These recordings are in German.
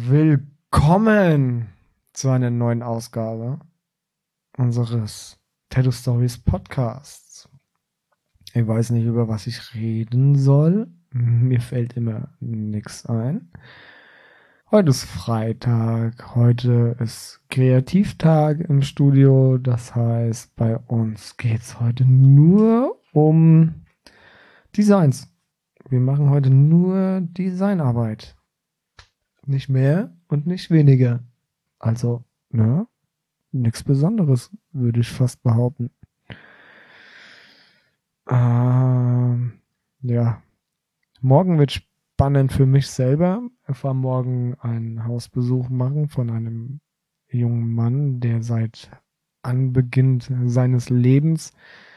Willkommen zu einer neuen Ausgabe unseres Tattoo Stories Podcasts. Ich weiß nicht, über was ich reden soll. Mir fällt immer nichts ein. Heute ist Freitag. Heute ist Kreativtag im Studio. Das heißt, bei uns geht es heute nur um Designs. Wir machen heute nur Designarbeit. Nicht mehr und nicht weniger. Also, ne? Nichts Besonderes, würde ich fast behaupten. Ja. Morgen wird spannend für mich selber. Ich fahre morgen einen Hausbesuch machen von einem jungen Mann, der seit Anbeginn seines Lebens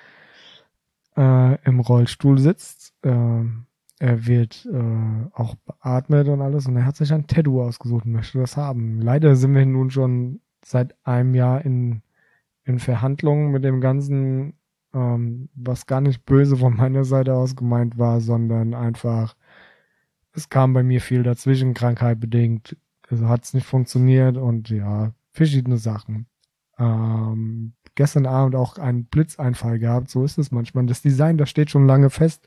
im Rollstuhl sitzt. Er wird auch beatmet und alles und er hat sich ein Tattoo ausgesucht und möchte das haben. Leider sind wir nun schon seit einem Jahr in Verhandlungen mit dem Ganzen, was gar nicht böse von meiner Seite aus gemeint war, sondern einfach, es kam bei mir viel dazwischen, Krankheit bedingt. Also hat es nicht funktioniert und ja, verschiedene Sachen. Gestern Abend auch einen Blitzeinfall gehabt, so ist es manchmal. Das Design, das steht schon lange fest.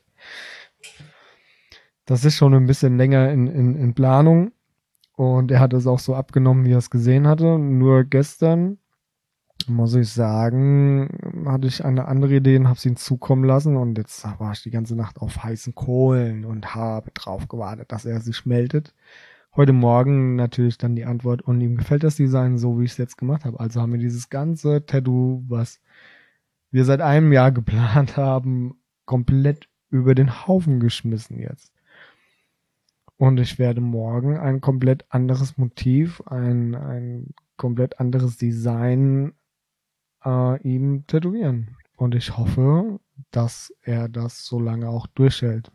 Das ist schon ein bisschen länger in Planung und er hat es auch so abgenommen, wie er es gesehen hatte. Nur gestern, muss ich sagen, hatte ich eine andere Idee und habe es ihm zukommen lassen und jetzt war ich die ganze Nacht auf heißen Kohlen und habe drauf gewartet, dass er sich meldet. Heute Morgen natürlich dann die Antwort und ihm gefällt das Design so, wie ich es jetzt gemacht habe. Also haben wir dieses ganze Tattoo, was wir seit einem Jahr geplant haben, komplett über den Haufen geschmissen jetzt. Und ich werde morgen ein komplett anderes Motiv, ein komplett anderes Design ihm tätowieren. Und ich hoffe, dass er das so lange auch durchhält.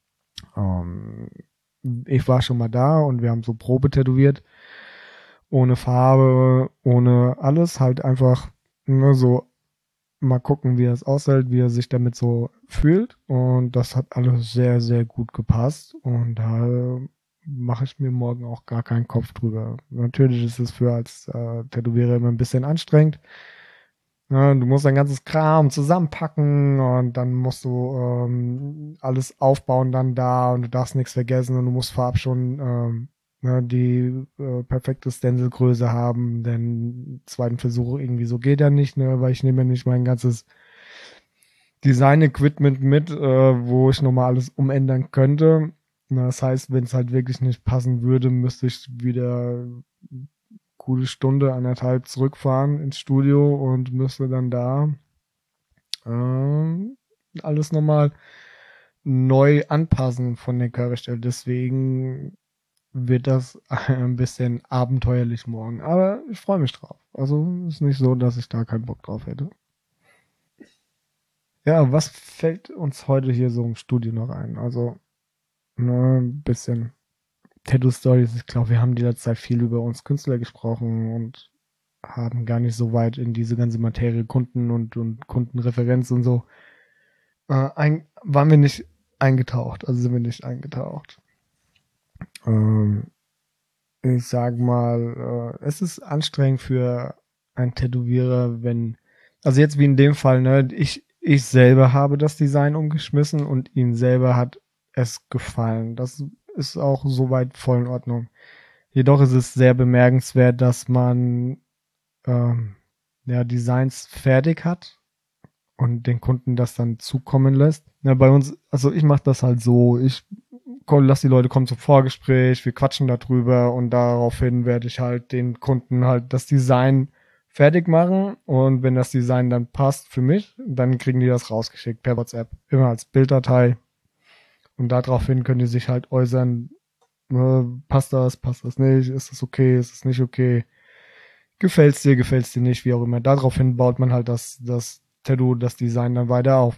Ich war schon mal da und wir haben so Probe tätowiert. Ohne Farbe, ohne alles. Halt einfach nur so mal gucken, wie er es aushält, wie er sich damit so fühlt. Und das hat alles sehr, sehr gut gepasst. Und da mache ich mir morgen auch gar keinen Kopf drüber. Natürlich ist es für als Tätowierer immer ein bisschen anstrengend. Ja, du musst dein ganzes Kram zusammenpacken und dann musst du alles aufbauen dann da und du darfst nichts vergessen und du musst vorab schon die perfekte Stencilgröße haben, denn zweiten Versuch irgendwie so geht ja nicht, ne, weil ich nehme ja nicht mein ganzes Design-Equipment mit, wo ich nochmal alles umändern könnte. Das heißt, wenn es halt wirklich nicht passen würde, müsste ich wieder gute Stunde, 1,5 zurückfahren ins Studio und müsste dann da alles nochmal neu anpassen von der Körperstelle. Deswegen wird das ein bisschen abenteuerlich morgen. Aber ich freue mich drauf. Also ist nicht so, dass ich da keinen Bock drauf hätte. Ja, was fällt uns heute hier so im Studio noch ein? Also ein bisschen Tattoo Stories. Ich glaube, wir haben die letzte Zeit viel über uns Künstler gesprochen und haben gar nicht so weit in diese ganze Materie Kunden und Kundenreferenz und so waren wir nicht eingetaucht. Also sind wir nicht eingetaucht. Ich sag mal, es ist anstrengend für einen Tätowierer, wenn, also jetzt wie in dem Fall, ne, ich selber habe das Design umgeschmissen und ihm selber hat es gefallen. Das ist auch soweit voll in Ordnung. Jedoch ist es sehr bemerkenswert, dass man Designs fertig hat und den Kunden das dann zukommen lässt. Ja, bei uns, also ich mache das halt so, ich lass die Leute kommen zum Vorgespräch, wir quatschen darüber und daraufhin werde ich halt den Kunden halt das Design fertig machen und wenn das Design dann passt für mich, dann kriegen die das rausgeschickt per WhatsApp, immer als Bilddatei und daraufhin können die sich halt äußern, passt das nicht, ist das okay, ist es nicht okay, gefällt's dir nicht, wie auch immer. Daraufhin baut man halt das Tattoo, das Design dann weiter auf.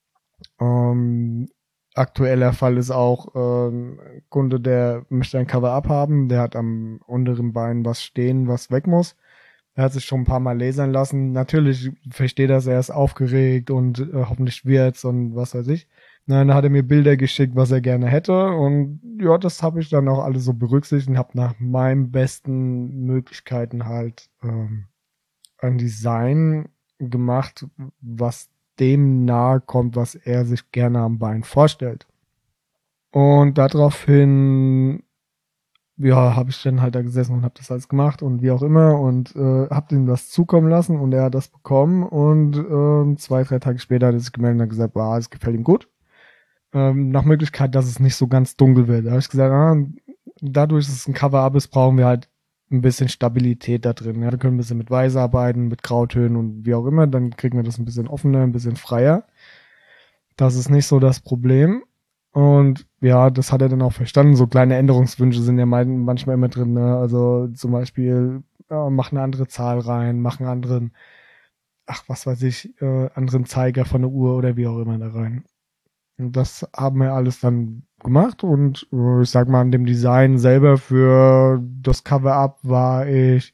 Aktueller Fall ist auch ein Kunde, der möchte ein Cover-Up haben, der hat am unteren Bein was stehen, was weg muss. Er hat sich schon ein paar Mal lasern lassen. Natürlich versteht das, er ist aufgeregt und hoffentlich wird's und was weiß ich. Dann hat er mir Bilder geschickt, was er gerne hätte. Und ja, das habe ich dann auch alles so berücksichtigt und habe nach meinen besten Möglichkeiten halt ein Design gemacht, was dem nahe kommt, was er sich gerne am Bein vorstellt. Und daraufhin, ja, habe ich dann halt da gesessen und habe das alles gemacht und wie auch immer und habe ihm das zukommen lassen und er hat das bekommen und 2, 3 Tage später hat er sich gemeldet und hat gesagt, wow, es gefällt ihm gut. Nach Möglichkeit, dass es nicht so ganz dunkel wird. Da habe ich gesagt, dadurch, dass es ein Cover-Up ist, brauchen wir halt ein bisschen Stabilität da drin. Ja, wir können ein bisschen mit Weiß arbeiten, mit Grautönen und wie auch immer, dann kriegen wir das ein bisschen offener, ein bisschen freier. Das ist nicht so das Problem. Und ja, das hat er dann auch verstanden. So kleine Änderungswünsche sind ja manchmal immer drin. Ne? Also zum Beispiel, ja, mach eine andere Zahl rein, mach einen anderen, ach, was weiß ich, anderen Zeiger von der Uhr oder wie auch immer da rein. Und das haben wir alles dann gemacht und ich sag mal, an dem Design selber für das Cover-Up war ich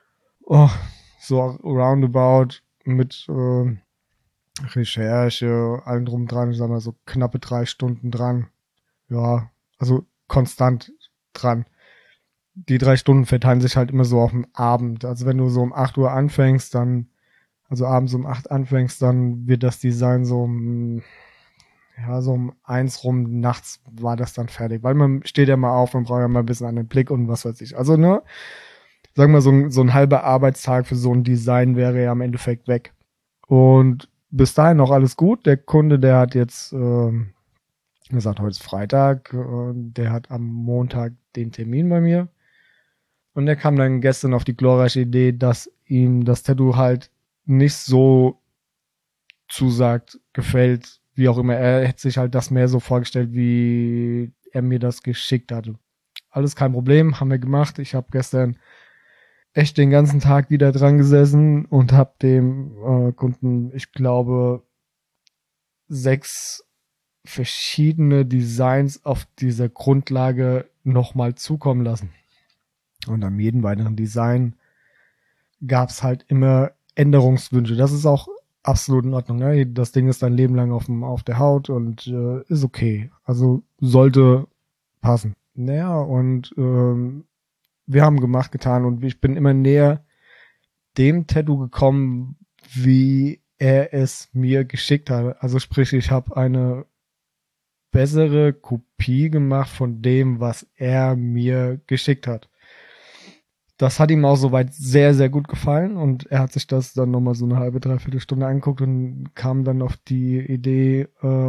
so roundabout mit Recherche, allem drum dran, ich sag mal so knappe 3 Stunden dran. Ja, also konstant dran. Die 3 Stunden verteilen sich halt immer so auf den Abend. Also wenn du so um 8 Uhr anfängst, dann, also abends um 8 anfängst, dann wird das Design so ja, so um 1 rum nachts war das dann fertig. Weil man steht ja mal auf, man braucht ja mal ein bisschen an den Blick und was weiß ich. Also, ne, sagen wir so ein halber Arbeitstag für so ein Design wäre ja im Endeffekt weg. Und bis dahin noch alles gut. Der Kunde, der hat jetzt gesagt, heute ist Freitag, der hat am Montag den Termin bei mir. Und der kam dann gestern auf die glorreiche Idee, dass ihm das Tattoo halt nicht so zusagt, gefällt, wie auch immer. Er hätte sich halt das mehr so vorgestellt, wie er mir das geschickt hatte. Alles kein Problem, haben wir gemacht. Ich habe gestern echt den ganzen Tag wieder dran gesessen und habe dem Kunden, ich glaube, 6 verschiedene Designs auf dieser Grundlage nochmal zukommen lassen. Und an jedem weiteren Design gab es halt immer Änderungswünsche. Das ist auch absolut in Ordnung. Ne? Das Ding ist dein Leben lang auf der Haut und ist okay. Also sollte passen. Naja, und wir haben gemacht, getan und ich bin immer näher dem Tattoo gekommen, wie er es mir geschickt hat. Also sprich, ich habe eine bessere Kopie gemacht von dem, was er mir geschickt hat. Das hat ihm auch soweit sehr, sehr gut gefallen und er hat sich das dann nochmal so eine halbe, dreiviertel Stunde angeguckt und kam dann auf die Idee,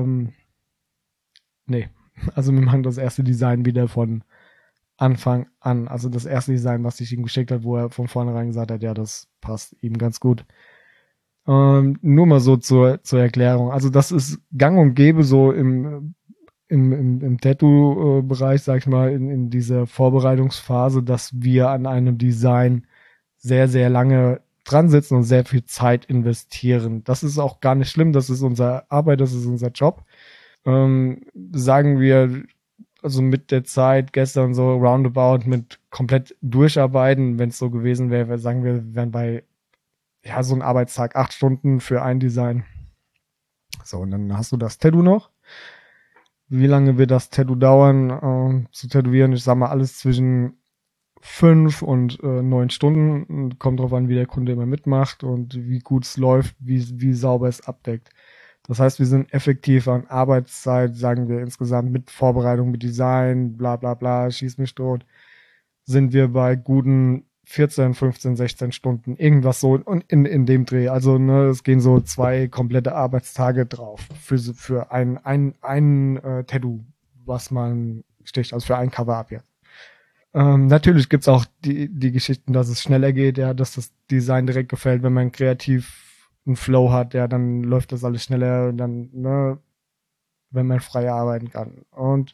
nee, also wir machen das erste Design wieder von Anfang an. Also das erste Design, was ich ihm geschickt habe, wo er von vornherein gesagt hat, ja, das passt ihm ganz gut. Nur mal so zur Erklärung. Also das ist gang und gäbe so im Tattoo-Bereich, sag ich mal, in dieser Vorbereitungsphase, dass wir an einem Design sehr, sehr lange dran sitzen und sehr viel Zeit investieren. Das ist auch gar nicht schlimm, das ist unsere Arbeit, das ist unser Job. Sagen wir, also mit der Zeit gestern so roundabout mit komplett durcharbeiten, wenn es so gewesen wäre, sagen wir wären bei ja so ein Arbeitstag 8 Stunden für ein Design. So, und dann hast du das Tattoo noch. Wie lange wird das Tattoo dauern zu tätowieren? Ich sag mal alles zwischen 5 und 9 Stunden. Kommt drauf an, wie der Kunde immer mitmacht und wie gut es läuft, wie sauber es abdeckt. Das heißt, wir sind effektiv an Arbeitszeit, sagen wir insgesamt mit Vorbereitung, mit Design, bla bla bla, schieß mich tot, sind wir bei guten 14, 15, 16 Stunden, irgendwas so und in dem Dreh. Also ne, es gehen so 2 komplette Arbeitstage drauf für ein Tattoo, was man sticht, also für ein Cover-Up jetzt. Natürlich gibt's auch die Geschichten, dass es schneller geht, ja, dass das Design direkt gefällt, wenn man kreativ einen Flow hat, ja, dann läuft das alles schneller und dann, ne, wenn man freier arbeiten kann. Und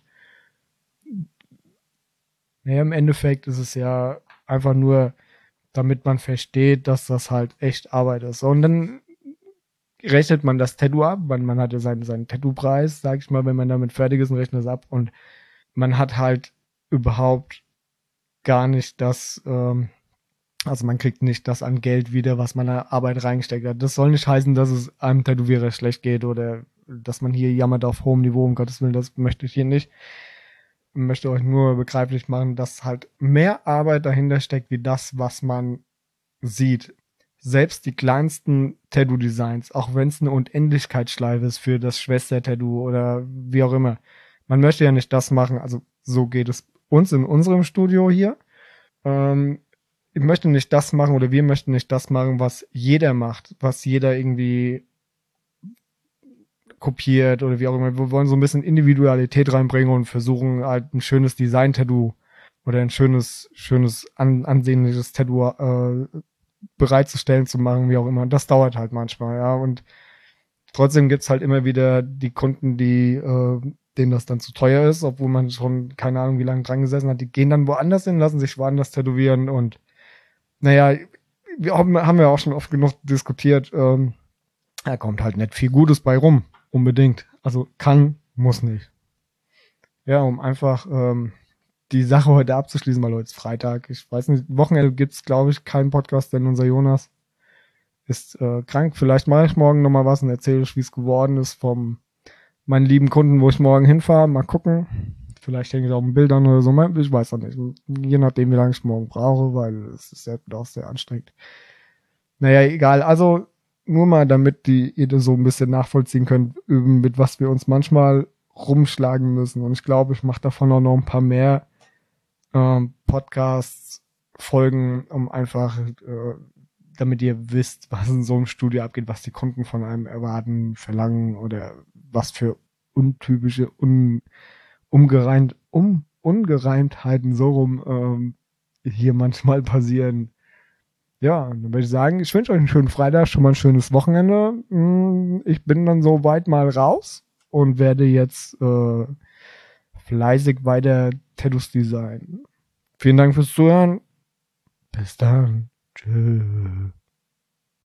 naja, im Endeffekt ist es ja einfach nur, damit man versteht, dass das halt echt Arbeit ist. Und dann rechnet man das Tattoo ab, man hat ja seinen Tattoo-Preis, sag ich mal, wenn man damit fertig ist und rechnet es ab und man hat halt überhaupt gar nicht das, also man kriegt nicht das an Geld wieder, was man in Arbeit reingesteckt hat. Das soll nicht heißen, dass es einem Tätowierer schlecht geht oder dass man hier jammert auf hohem Niveau, um Gottes Willen, das möchte ich hier nicht. Ich möchte euch nur begreiflich machen, dass halt mehr Arbeit dahinter steckt, wie das, was man sieht. Selbst die kleinsten Tattoo-Designs, auch wenn es eine Unendlichkeitsschleife ist für das Schwester-Tattoo oder wie auch immer. Man möchte ja nicht das machen, also so geht es uns in unserem Studio hier. Ich möchte nicht das machen oder wir möchten nicht das machen, was jeder macht, was jeder irgendwie kopiert oder wie auch immer. Wir wollen so ein bisschen Individualität reinbringen und versuchen halt ein schönes Design-Tattoo oder ein schönes ansehnliches Tattoo bereitzustellen, zu machen, wie auch immer. Und das dauert halt manchmal, ja. Und trotzdem gibt's halt immer wieder die Kunden, denen das dann zu teuer ist, obwohl man schon keine Ahnung, wie lange dran gesessen hat. Die gehen dann woanders hin, lassen sich woanders tätowieren und naja, haben wir auch schon oft genug diskutiert, da kommt halt nicht viel Gutes bei rum, unbedingt. Also kann, muss nicht. Ja, um einfach die Sache heute abzuschließen, weil heute ist Freitag. Ich weiß nicht, Wochenende gibt's, glaube ich, keinen Podcast, denn unser Jonas ist krank. Vielleicht mache ich morgen nochmal was und erzähle ich, wie es geworden ist vom meinen lieben Kunden, wo ich morgen hinfahre. Mal gucken. Vielleicht hänge ich auch mit Bildern oder so. Ich weiß auch nicht. Je nachdem, wie lange ich morgen brauche, weil es ist ja auch sehr anstrengend. Naja, egal. Also nur mal, damit ihr das so ein bisschen nachvollziehen könnt, mit was wir uns manchmal rumschlagen müssen. Und ich glaube, ich mache davon auch noch ein paar mehr Podcasts, Folgen, um einfach, damit ihr wisst, was in so einem Studio abgeht, was die Kunden von einem erwarten, verlangen oder was für untypische, Ungereimtheiten so rum hier manchmal passieren. Ja, dann würde ich sagen, ich wünsche euch einen schönen Freitag, schon mal ein schönes Wochenende. Ich bin dann soweit mal raus und werde jetzt fleißig weiter Tattoos designen. Vielen Dank fürs Zuhören. Bis dann. Tschüss.